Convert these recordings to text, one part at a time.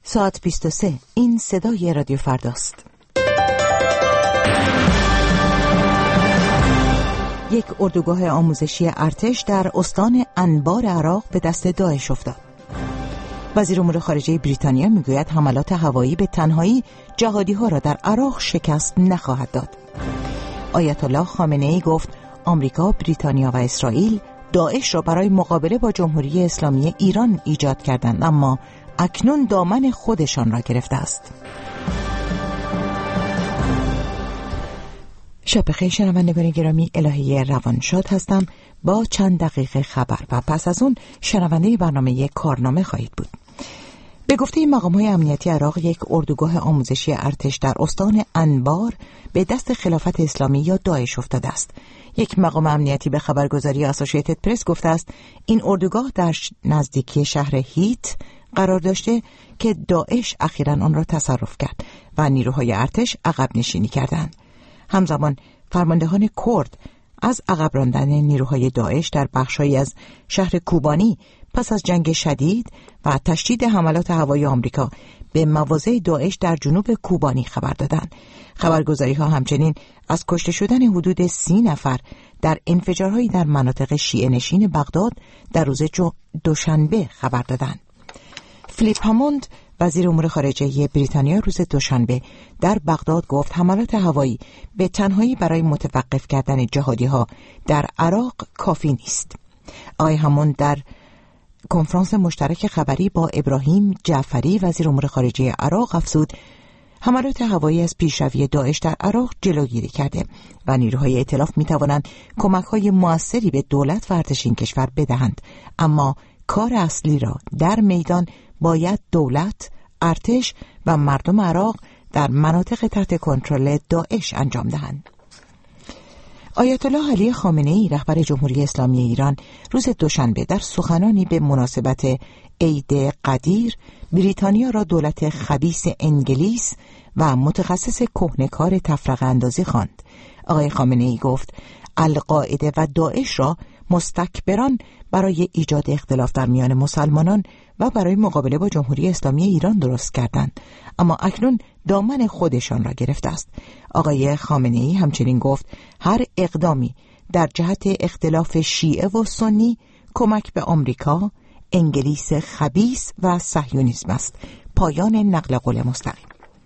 ساعت 23. این صدای رادیو فرداست. یک اردوگاه آموزشی ارتش در استان انبار عراق به دست داعش افتاد. وزیر امور خارجه بریتانیا میگوید حملات هوایی به تنهایی جهادی‌ها را در عراق شکست نخواهد داد. آیت الله خامنه‌ای گفت آمریکا، بریتانیا و اسرائیل داعش را برای مقابله با جمهوری اسلامی ایران ایجاد کردند، اما اکنون دامن خودشان را گرفته است. شب بخیر شنوندگان گرامی، الهی روانشاد هستم با چند دقیقه خبر و پس از اون شنونده برنامه کارنامه خواهید بود. به گفته مقام‌های امنیتی عراق، یک اردوگاه آموزشی ارتش در استان انبار به دست خلافت اسلامی یا داعش افتاده است. یک مقام امنیتی به خبرگزاری اسوسییتد پرس گفته است این اردوگاه در نزدیکی شهر هیت قرار داشته که داعش اخیراً آن را تصرف کرد و نیروهای ارتش عقب نشینی کردند. همزمان فرماندهان کرد از عقب راندن نیروهای داعش در بخش‌هایی از شهر کوبانی پس از جنگ شدید و تشدید حملات هوایی آمریکا به مواضع داعش در جنوب کوبانی خبر دادند. خبرگزاری‌ها همچنین از کشته شدن حدود 30 نفر در انفجارهایی در مناطق شیعه نشین بغداد در روز دوشنبه خبر دادند. فیلیپ هاموند وزیر امور خارجه بریتانیا روز دوشنبه در بغداد گفت حملات هوایی به تنهایی برای متوقف کردن جهادی‌ها در عراق کافی نیست. آقای هاموند در کنفرانس مشترک خبری با ابراهیم جعفری وزیر امور خارجه عراق افزود حملات هوایی از پیشروی داعش در عراق جلوگیری کرده و نیروهای ائتلاف می‌توانند کمک‌های موثری به دولت و ارتش این کشور بدهند، اما کار اصلی را در میدان باید دولت، ارتش و مردم عراق در مناطق تحت کنترل داعش انجام دهند. آیت الله علی خامنه‌ای رهبر جمهوری اسلامی ایران روز دوشنبه در سخنانی به مناسبت عید قدیر بریتانیا را دولت خبیث انگلیس و متخصص کهنه‌کار تفرقه اندازی خواند. آقای خامنه‌ای گفت القاعده و داعش را مستکبران برای ایجاد اختلاف در میان مسلمانان و برای مقابله با جمهوری اسلامی ایران درست کردند، اما اکنون دامن خودشان را گرفته است. آقای خامنه‌ای همچنین گفت هر اقدامی در جهت اختلاف شیعه و سنی کمک به آمریکا، انگلیس خبیث و صهیونیسم است. پایان نقل قول مستقیم.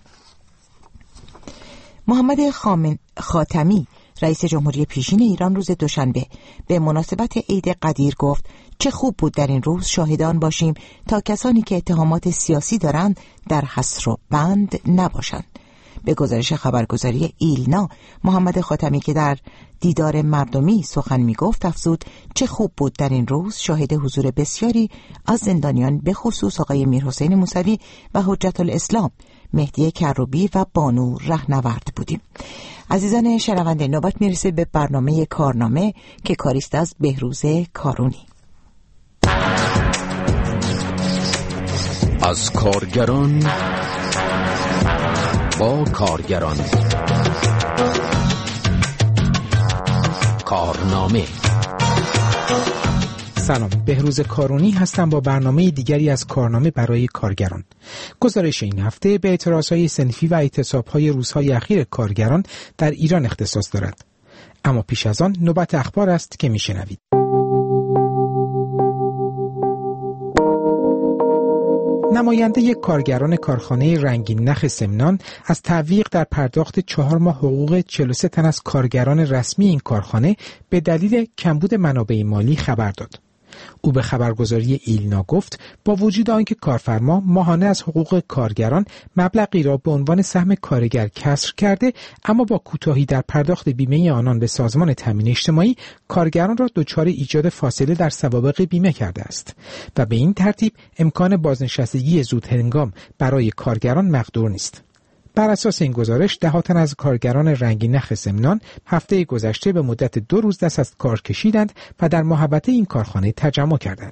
محمد خاتمی رئیس جمهوری پیشین ایران روز دوشنبه به مناسبت عید قدیر گفت چه خوب بود در این روز شاهدان باشیم تا کسانی که اتهامات سیاسی دارند در حصر و بند نباشند. به گزارش خبرگزاری ایلنا، محمد خاتمی که در دیدار مردمی سخن می گفت افزود چه خوب بود در این روز شاهد حضور بسیاری از زندانیان به خصوص آقای میرحسین موسوی و حجت الاسلام مهدی کروبی و بانو رهنورد بودیم. عزیزان شنونده، نوبت میرسه به برنامه کارنامه که کاریست از بهروز کارونی. از کارگران با کارگران، کارنامه. سلام، بهروز کارونی هستم با برنامه دیگری از کارنامه برای کارگران. گزارش این هفته به اعتراضهای صنفی و اعتصابهای روزهای اخیر کارگران در ایران اختصاص دارد. اما پیش از آن نوبت اخبار است که میشنوید. نماینده کارگران کارخانه رنگین نخ سمنان از تعویق در پرداخت 4 ماه حقوق 43 تن از کارگران رسمی این کارخانه به دلیل کمبود منابع مالی خبر داد. او به خبرگزاری ایلنا گفت با وجود آنکه کارفرما ماهانه از حقوق کارگران مبلغی را به عنوان سهم کارگر کسر کرده، اما با کوتاهی در پرداخت بیمه آنان به سازمان تامین اجتماعی کارگران را دچار ایجاد فاصله در سوابق بیمه کرده است و به این ترتیب امکان بازنشستگی زودهنگام برای کارگران مقدور نیست. بر اساس این گزارش ده‌ها تن از کارگران رنگین نخ سمنان هفته گذشته به مدت 2 روز دست از کار کشیدند و در محوطه این کارخانه تجمع کردند.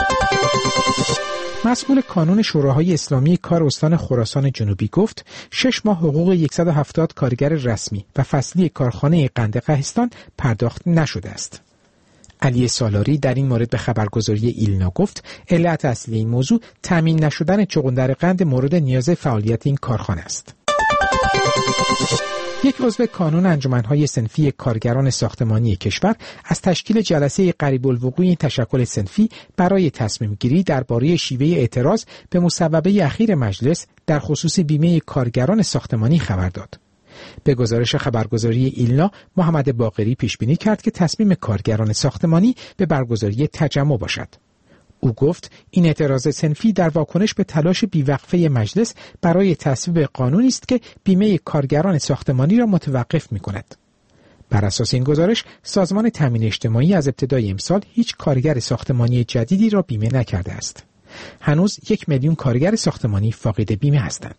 مسئول کانون شوراهای اسلامی کار استان خراسان جنوبی گفت 6 ماه حقوق 170 کارگر رسمی و فصلی کارخانه قند قهستان پرداخت نشده است. علی سالاری در این مورد به خبرگزاری ایلنا گفت علت اصلی این موضوع تامین نشدن چغندر قند مورد نیاز فعالیت این کارخانه است. یک عضو کانون انجمن‌های صنفی کارگران ساختمانی کشور از تشکیل جلسه قریب الوقوع این تشکل صنفی برای تصمیم گیری درباره شیوه اعتراض به مصوبه اخیر مجلس در خصوص بیمه کارگران ساختمانی خبر داد. به گزارش خبرگزاری ایلنا، محمد باقری پیش بینی کرد که تصمیم کارگران ساختمانی به برگزاری تجمع باشد. او گفت این اعتراض صنفی در واکنش به تلاش بیوقفه مجلس برای تصویب قانونی است که بیمه کارگران ساختمانی را متوقف می‌کند. بر اساس این گزارش، سازمان تامین اجتماعی از ابتدای امسال هیچ کارگر ساختمانی جدیدی را بیمه نکرده است. هنوز 1 میلیون کارگر ساختمانی فاقد بیمه هستند.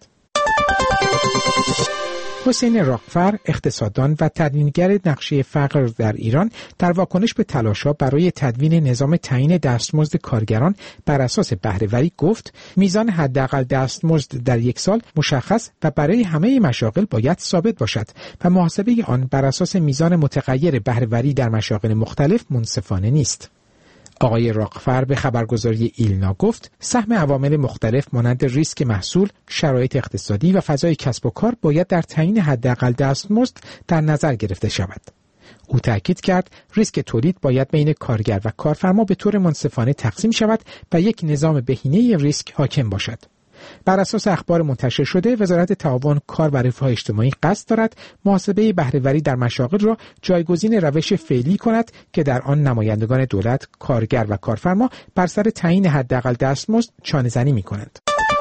حسین راقفر، اقتصاددان و تدوینگر نقشه فقر در ایران، در واکنش به تلاش‌ها برای تدوین نظام تعیین دستمزد کارگران بر اساس بهره‌وری گفت میزان حداقل دستمزد در یک سال مشخص و برای همه مشاغل باید ثابت باشد و محاسبه آن بر اساس میزان متغیر بهره‌وری در مشاغل مختلف منصفانه نیست. آقای راقفر به خبرگزاری ایلنا گفت سهم عوامل مختلف مانند ریسک محصول، شرایط اقتصادی و فضای کسب و کار باید در تعیین حداقل دستمزد در نظر گرفته شود. او تاکید کرد ریسک تولید باید بین کارگر و کارفرما به طور منصفانه تقسیم شود و یک نظام بهینه ریسک حاکم باشد. بر اساس اخبار منتشر شده، وزارت تعاون، کار و رفاه اجتماعی قصد دارد محاسبه بهره‌وری در مشاغل را جایگزین روش فعلی کند که در آن نمایندگان دولت، کارگر و کارفرما بر سر تعیین حداقل دستمزد چانه‌زنی می‌کنند.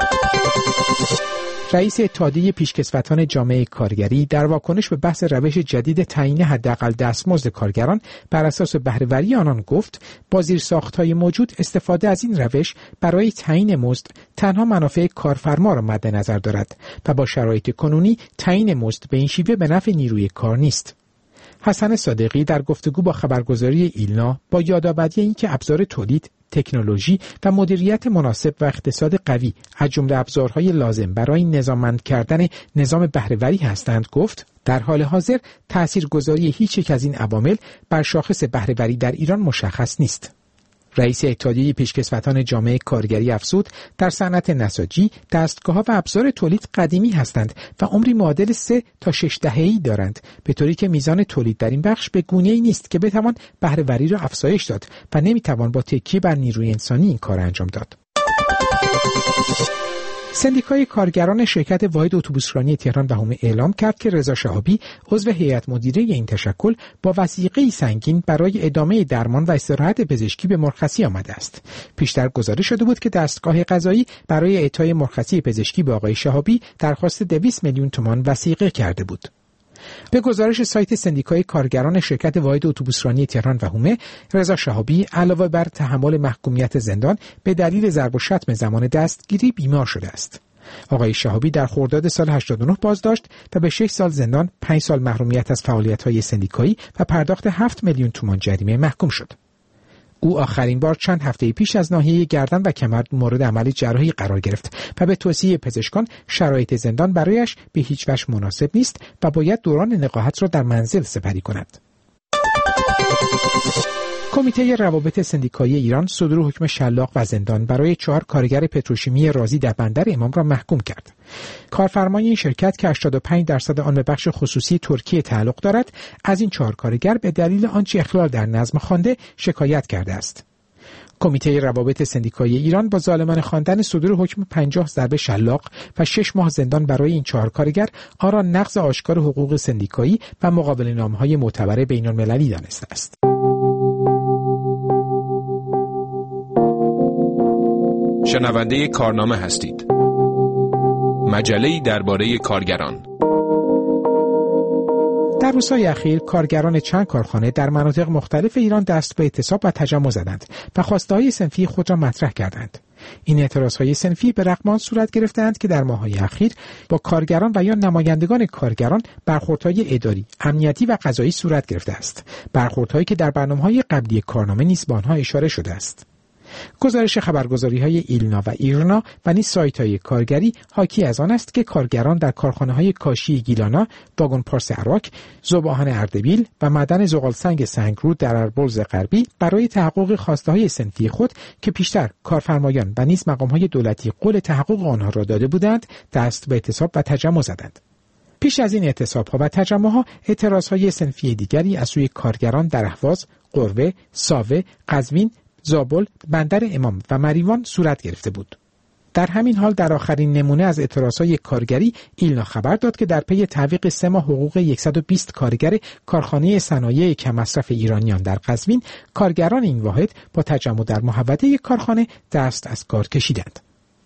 رئیس اتحادیه پیشکسوتان جامعه کارگری در واکنش به بحث روش جدید تعیین حداقل دستمزد کارگران بر اساس بهره‌وری آنان گفت با زیرساخت‌های موجود استفاده از این روش برای تعیین مزد تنها منافع کارفرما را مد نظر دارد و با شرایط کنونی تعیین مزد به این شیوه به نفع نیروی کار نیست. حسن صادقی در گفتگو با خبرگزاری ایلنا با یادآوری اینکه ابزار تولید، تکنولوژی و مدیریت مناسب و اقتصاد قوی از جمله ابزارهای لازم برای نظاممند کردن نظام بهره‌وری هستند گفت در حال حاضر تاثیرگذاری هیچ یک از این عوامل بر شاخص بهره‌وری در ایران مشخص نیست. رئیس اتحادیه پیشکسوتان جامعه کارگری افزود در صنعت نساجی دستگاه‌ها و ابزار تولید قدیمی هستند و عمری معادل 3 تا 6 دهه‌ای دارند، به طوری که میزان تولید در این بخش به گونه‌ای نیست که بتوان بهره‌وری را افزایش داد و نمیتوان با تکیه بر نیروی انسانی این کار انجام داد. سندیکای کارگران شرکت واحد اتوبوسرانی تهران و حومه اعلام کرد که رضا شهابی عضو هیئت مدیره این تشکل با وثیقه‌ای سنگین برای ادامه درمان و استراحت پزشکی به مرخصی آمده است. پیشتر گزارش شده بود که دستگاه قضایی برای اعطای مرخصی پزشکی به آقای شهابی درخواست 200 میلیون تومان وثیقه کرده بود. به گزارش سایت سندیکای کارگران شرکت واحد اتوبوسرانی تهران و حومه، رضا شهابی علاوه بر تحمل محکومیت زندان به دلیل ضرب و شتم زمان دستگیری بیمار شده است. آقای شهابی در خرداد سال 89 بازداشت و به 6 سال زندان، 5 سال محرومیت از فعالیت‌های سندیکایی و پرداخت 7 میلیون تومان جریمه محکوم شد. او آخرین بار چند هفته پیش از ناحیه گردن و کمر مورد عمل جراحی قرار گرفت و به توصیه پزشکان شرایط زندان برایش به هیچ وجه مناسب نیست و باید دوران نقاهت را در منزل سپری کند. کمیته روابط سندیکایی ایران صدور حکم شلاق و زندان برای 4 کارگر پتروشیمی رازی در بندر امام را محکوم کرد. کارفرمای این شرکت که 85% آن به بخش خصوصی ترکیه تعلق دارد، از این 4 کارگر به دلیل آنچه اخلال در نظم خوانده شکایت کرده است. کمیته روابط سندیکایی ایران با ظالمانه خواندن صدور حکم 50 ضربه شلاق و 6 ماه زندان برای این 4 کارگر آن را نقض آشکار حقوق سندیکایی و مقابله‌نامه‌های معتبر بین‌المللی دانسته است. شنونده کارنامه هستید. مجله‌ای درباره کارگران. در روزهای اخیر کارگران چند کارخانه در مناطق مختلف ایران دست به اعتصاب و تجمع زدند و خواسته‌های صنفی خود را مطرح کردند. این اعتراضهای صنفی به رغم آن صورت گرفتند که در ماه‌های اخیر با کارگران و یا نمایندگان کارگران برخوردهای اداری، امنیتی و قضایی صورت گرفته است. برخوردهایی که در برنامه‌های قبلی کارنامه نیز به آنها اشاره شده است. گزارش خبرگزاری‌های ایلنا و ایرنا و نیز سایت‌های کارگری حاکی از آن است که کارگران در کارخانه‌های کاشی گیلانا، واگن پارس اراک، ذوب‌آهن اردبیل و معدن زغالسنگ سنگرود در اربلز غربی برای تحقق خواسته‌های صنفی خود که پیشتر کارفرمایان و نیز مقام‌های دولتی قول تحقق آنها را داده بودند، دست به اعتصاب و تجمع زدند. پیش از این اعتصاب‌ها و تجمع‌ها، اعتراض‌های صنفی دیگری از سوی کارگران در اهواز، قروه، ساوه، قزوین، زابل، بندر امام و مریوان صورت گرفته بود. در همین حال در آخرین نمونه از اعتراضهای کارگری، ایلنا خبر داد که در پی تعویق 3 ماه حقوق 120 کارگر کارخانه صنایع کم مصرف ایرانیان در قزوین، کارگران این واحد با تجمع در محوطه کارخانه دست از کار کشیدند.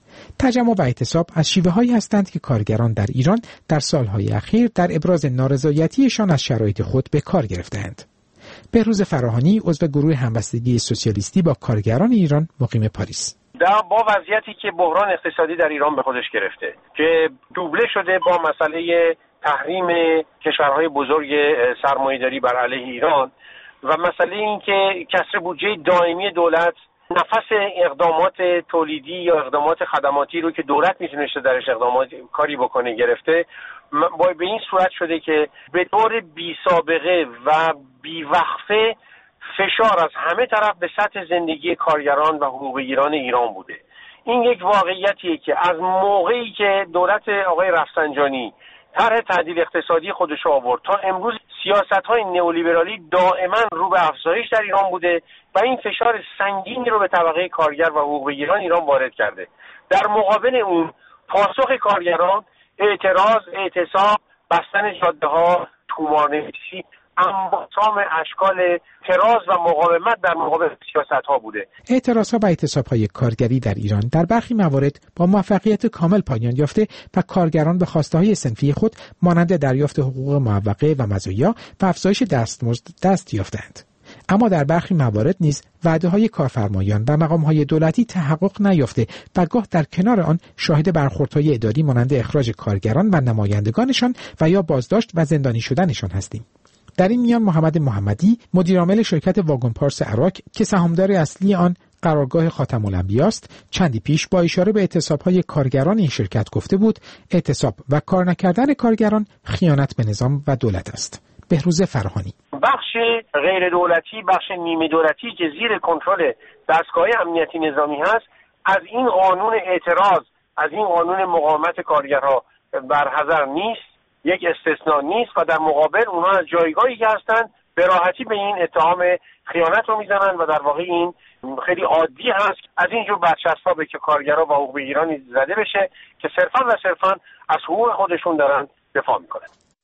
تجمع و اعتصاب از شیوه‌هایی هستند که کارگران در ایران در سالهای اخیر در ابراز نارضایتیشان از شرایط خود به کار گرفتند. بهروز فراهانی، عضو گروه همبستگی سوسیالیستی با کارگران ایران، مقیم پاریس: با وضعیتی که بحران اقتصادی در ایران به خودش گرفته که دوبله شده با مسئله تحریم کشورهای بزرگ سرمایه‌داری بر علیه ایران و مسئله این که کسر بودجه دائمی دولت نفس اقدامات تولیدی یا اقدامات خدماتی رو که دولت میتونسته درش اقدامات کاری بکنه گرفته، به این صورت شده که به طور بی سابقه و بی وقفه فشار از همه طرف به سطح زندگی کارگران و حقوق‌بگیران ایران بوده. این یک واقعیتیه که از موقعی که دولت آقای رفسنجانی طرح تعدیل اقتصادی خودش آورد تا امروز سیاست‌های نئولیبرالی دائما رو به افزایش در ایران بوده و این فشار سنگینی رو به طبقه کارگر و حقوق‌بگیران ایران وارد کرده. در مقابل اون پاسخ کارگران اعتراض، اعتصاب، بستن جاده‌ها، تومارنویسی، تمام اشکال اعتراض و مقاومت در مقابل سیاست‌ها بوده. اعتراض‌ها و اعتصاب‌های کارگری در ایران در برخی موارد با موفقیت کامل پایان یافته و کارگران به خواسته‌های صنفی خود مانند دریافت حقوق معوقه و مزایا و افزایش دستمزد دست یافتند. اما در برخی موارد نیز وعده‌های کارفرمایان و مقام‌های دولتی تحقق نیافته و گاه در کنار آن شاهد برخوردهای اداری مانند اخراج کارگران و نمایندگانشان و یا بازداشت و زندانی شدنشان هستیم. در این میان محمد محمدی، مدیرعامل شرکت واگن پارس اراک که سهامدار اصلی آن قرارگاه خاتم الانبیا است، چندی پیش با اشاره به اعتصاب‌های کارگران این شرکت گفته بود اعتصاب و کار نکردن کارگران خیانت به نظام و دولت است. بهروز فراهانی: بخش غیر دولتی، بخش نیمه دولتی که زیر کنترل دستگاه امنیتی نظامی هست، از این قانون اعتراض، از این قانون مقاومت کارگرها برحذر نیست، یک استثناء نیست و در مقابل اونها از جایگاهی که هستن به راحتی به این اتهام خیانت رو میزنن و در واقع این خیلی عادی هست از اینجور برچسب‌ها به که کارگرها و حقوق‌بگیرانی زده بشه که صرفاً از حقوق خودشون دارن دفاع میکنن.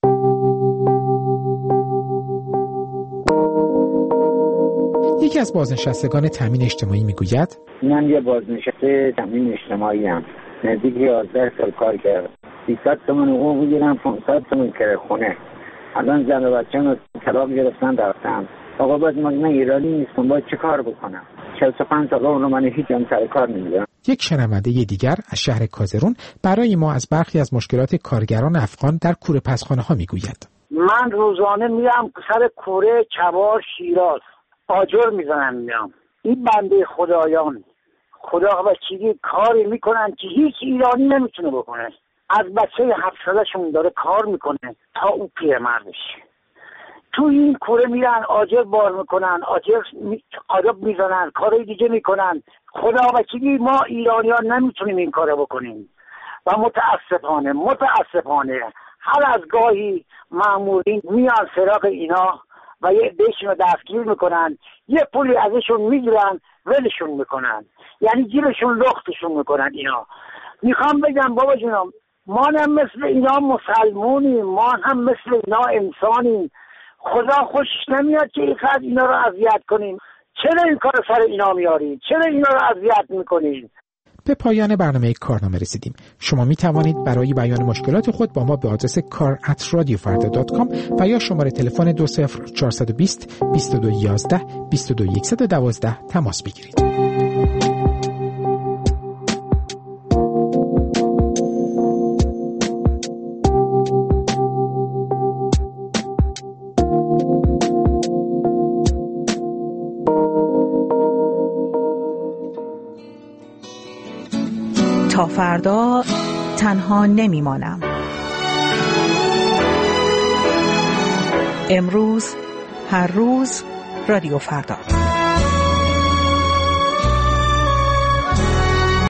یکی از بازنشستگان تامین اجتماعی میگوید: من یه بازنشسته تامین اجتماعی ام. نزدیک 11 سال کار کردم. 300 تومن حقوق میگیرم، 500 تومن کرایه خونه. الان زن و بچه‌م رو طلاق گرفتن رفتم. آقا باز من ایرانی نیستم، باید چه کار بکنم؟ 45 سال رو من هیچ جام سر کار نمیذارم. یک شنونده دیگر از شهر کازرون برای ما از برخی از مشکلات کارگران افغان در کوره پسخانه‌ها میگوید: من روزانه میرم سر کوره چوار شیراز آجر میزنم میام. این بنده خدایان خدا وکیلی کاری میکنن که هیچ ایرانی نمیتونه بکنه. از بچه 7 داره کار میکنه تا او پیرمردش. تو این کوره میرن آجر بار میکنن، آجر میزنن، کارهای دیگه میکنن. خدا وکیلی ما ایرانی ها نمیتونیم این کار بکنیم و متاسفانه هر از گاهی مامورین میان سراغ اینا و یه عده‌شون رو دستگیر میکنن، یه پولی ازشون میگیرن ولشون میکنن، یعنی گیرشون لختشون میکنن. اینا میخوام بگم بابا جونم، ما هم مثل اینا مسلمونیم، ما هم مثل اینا انسانیم. خدا خوشش نمیاد که اینقدر اینا رو اذیت کنیم. چرا این کار سر اینا میارید؟ چرا اینا رو اذیت میکنید؟ به پایان برنامه کارنامه رسیدیم. شما می توانید برای بیان مشکلات خود با ما به آدرس kar@radiofarda.com و یا شماره تلفن 20420 2211 22112 تماس بگیرید. تا فردا تنها نمیمانم. امروز، هر روز، رادیو فردا.